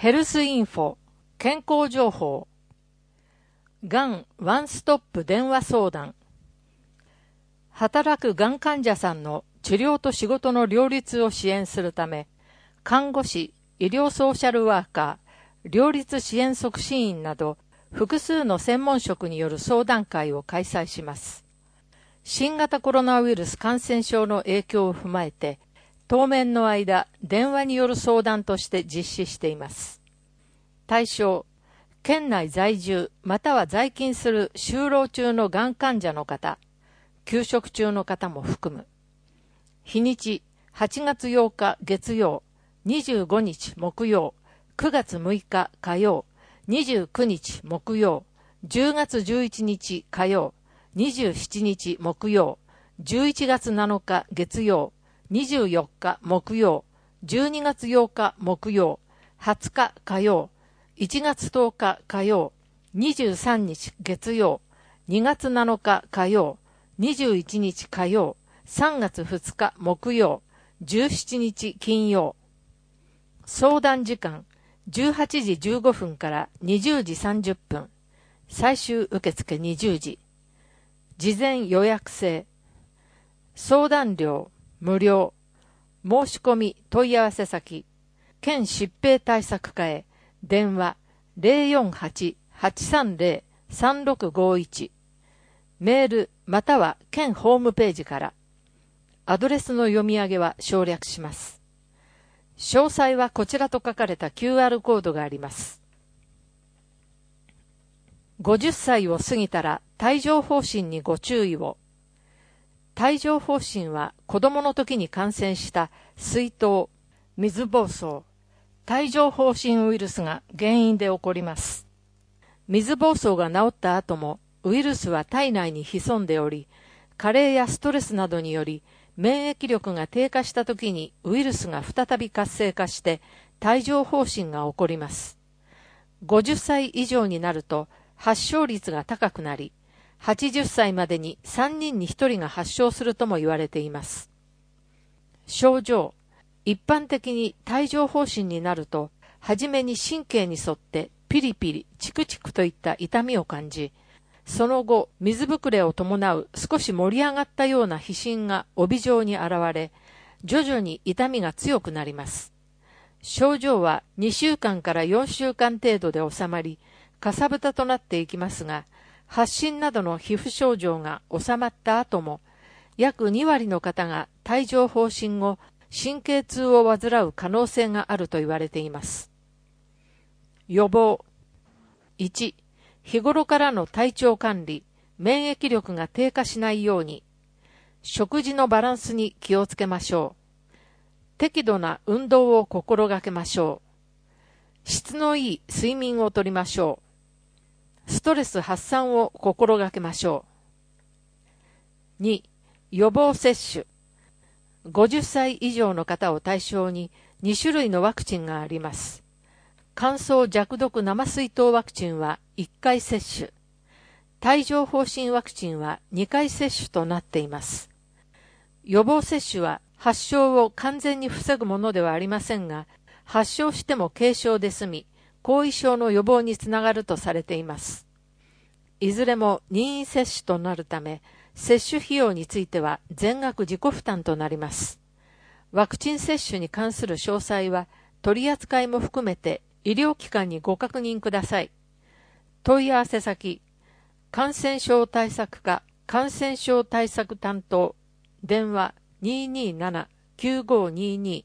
ヘルスインフォ、健康情報。がんワンストップ電話相談。働くがん患者さんの治療と仕事の両立を支援するため、看護師、医療ソーシャルワーカー、両立支援促進員など、複数の専門職による相談会を開催します。新型コロナウイルス感染症の影響を踏まえて、当面の間、電話による相談として実施しています。対象、県内在住または在勤する就労中のがん患者の方、休職中の方も含む。日にち、8月8日月曜、25日木曜、9月6日火曜、29日木曜、10月11日火曜、27日木曜、11月7日月曜、24日木曜、12月8日木曜、20日火曜、1月10日火曜、23日月曜、2月7日火曜、21日火曜、3月2日木曜、17日金曜。相談時間、18時15分から20時30分。最終受付20時。事前予約制。相談料無料。申し込み問い合わせ先、県疾病対策課へ電話 048-830-3651。メールまたは県ホームページから。アドレスの読み上げは省略します。詳細はこちらと書かれた QR コードがあります。50歳を過ぎたら帯状疱疹にご注意を。帯状疱疹は子供の時に感染した水痘、水疱瘡、帯状疱疹ウイルスが原因で起こります。水疱瘡が治った後もウイルスは体内に潜んでおり、加齢やストレスなどにより免疫力が低下した時にウイルスが再び活性化して帯状疱疹が起こります。50歳以上になると発症率が高くなり、80歳までに3人に1人が発症するとも言われています。症状、一般的に帯状疱疹になると、はじめに神経に沿ってピリピリ、チクチクといった痛みを感じ、その後、水ぶくれを伴う少し盛り上がったような皮疹が帯状に現れ、徐々に痛みが強くなります。症状は2週間から4週間程度で収まり、かさぶたとなっていきますが、発疹などの皮膚症状が収まった後も、約2割の方が帯状疱疹後、神経痛を患う可能性があると言われています。予防。1、日頃からの体調管理、免疫力が低下しないように、食事のバランスに気をつけましょう。適度な運動を心がけましょう。質のいい睡眠をとりましょう。ストレス発散を心がけましょう。2、予防接種。50歳以上の方を対象に2種類のワクチンがあります。乾燥弱毒生水痘ワクチンは1回接種。帯状疱疹ワクチンは2回接種となっています。予防接種は発症を完全に防ぐものではありませんが、発症しても軽症で済み、後遺症の予防につながるとされています。いずれも任意接種となるため、接種費用については全額自己負担となります。ワクチン接種に関する詳細は、取り扱いも含めて医療機関にご確認ください。問い合わせ先、感染症対策課感染症対策担当、電話 227-9522。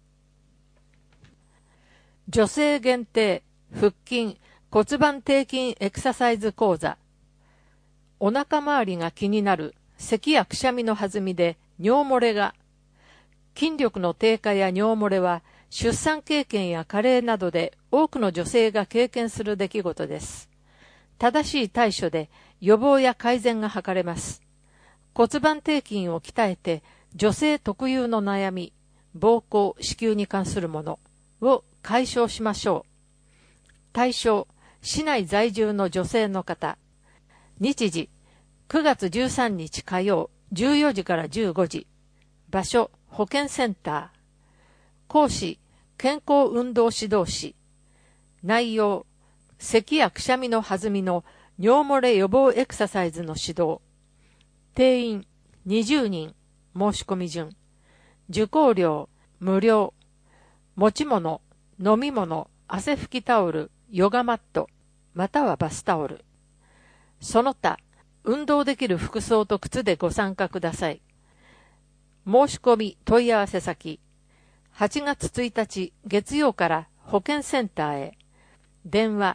女性限定、腹筋、骨盤底筋エクササイズ講座。お腹周りが気になる、咳やくしゃみの弾みで尿漏れが。筋力の低下や尿漏れは、出産経験や加齢などで多くの女性が経験する出来事です。正しい対処で予防や改善が図れます。骨盤底筋を鍛えて、女性特有の悩み、膀胱、子宮に関するものを解消しましょう。対象、市内在住の女性の方。日時、9月13日火曜、14時から15時。場所、保健センター。講師、健康運動指導士。 内容、咳やくしゃみの弾みの尿漏れ予防エクササイズの指導。定員20人、申し込み順。受講料無料。持ち物、飲み物、汗拭きタオル、ヨガマット、またはバスタオル。その他、運動できる服装と靴でご参加ください。申し込み問い合わせ先、8月1日月曜から保健センターへ。電話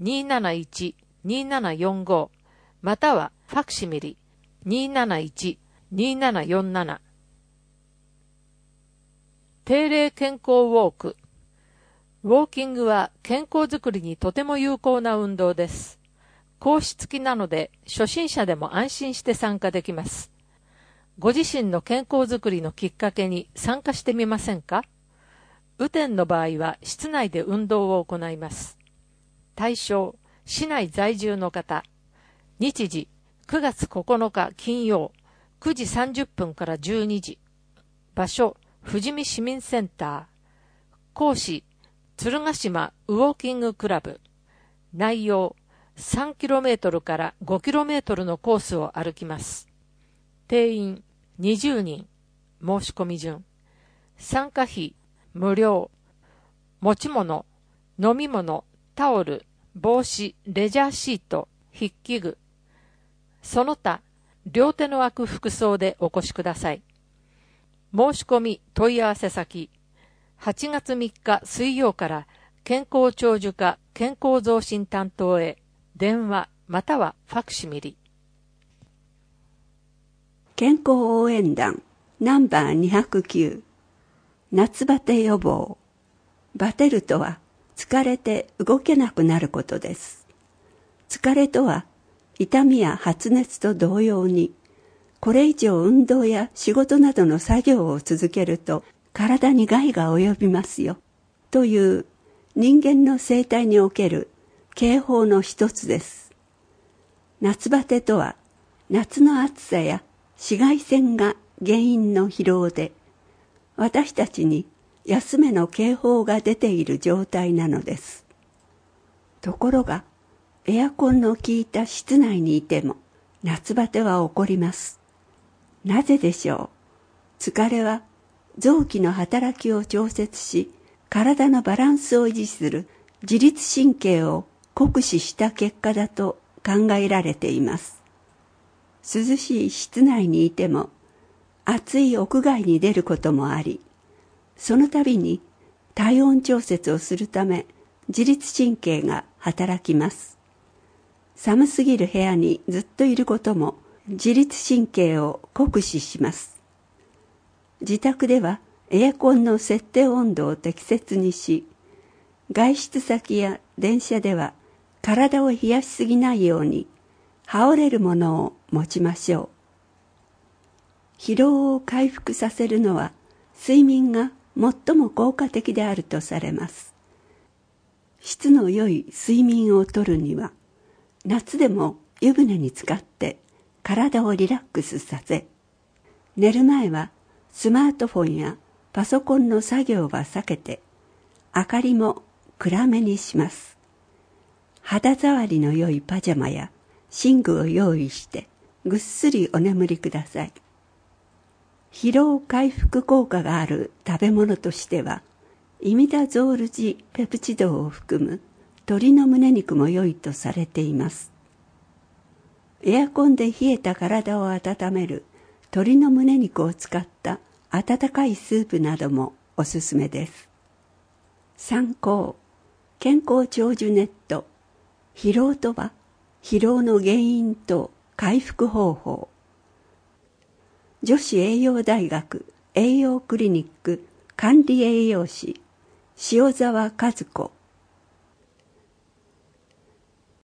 271-2745 またはファクシミリ 271-2747。定例健康ウォーク。ウォーキングは健康づくりにとても有効な運動です。講師付きなので初心者でも安心して参加できます。ご自身の健康づくりのきっかけに参加してみませんか？雨天の場合は室内で運動を行います。対象、市内在住の方。日時、9月9日金曜、9時30分から12時。場所、富士見市民センター。講師、鶴ヶ島ウォーキングクラブ。内容、3km から 5km のコースを歩きます。定員20人。申し込み順。参加費無料。持ち物、飲み物、タオル、帽子、レジャーシート、筆記具。その他、両手の空く服装でお越しください。申し込み問い合わせ先、8月3日水曜から健康長寿課健康増進担当へ。電話またはファクシミリ。 健康応援団ナンバー209。夏バテ予防。バテるとは疲れて動けなくなることです。疲れとは痛みや発熱と同様に、これ以上運動や仕事などの作業を続けると体に害が及びますよという人間の生態における警報の一つです。夏バテとは夏の暑さや紫外線が原因の疲労で、私たちに休めの警報が出ている状態なのです。ところが、エアコンの効いた室内にいても夏バテは起こります。なぜでしょう。疲れは臓器の働きを調節し、体のバランスを維持する自律神経を酷使した結果だと考えられています。涼しい室内にいても暑い屋外に出ることもあり、その度に体温調節をするため自律神経が働きます。寒すぎる部屋にずっといることも自律神経を酷使します。自宅ではエアコンの設定温度を適切にし、外出先や電車では体を冷やしすぎないように羽織れるものを持ちましょう。疲労を回復させるのは睡眠が最も効果的であるとされます。質の良い睡眠をとるには、夏でも湯船に浸かって体をリラックスさせ、寝る前はスマートフォンやパソコンの作業は避けて、明かりも暗めにします。肌触りの良いパジャマや寝具を用意してぐっすりお眠りください。疲労回復効果がある食べ物としては、イミダゾールジペプチドを含む鶏の胸肉も良いとされています。エアコンで冷えた体を温める鶏の胸肉を使った温かいスープなどもおすすめです。参考、健康長寿ネット、疲労とは疲労の原因と回復方法。女子栄養大学栄養クリニック管理栄養士塩澤和子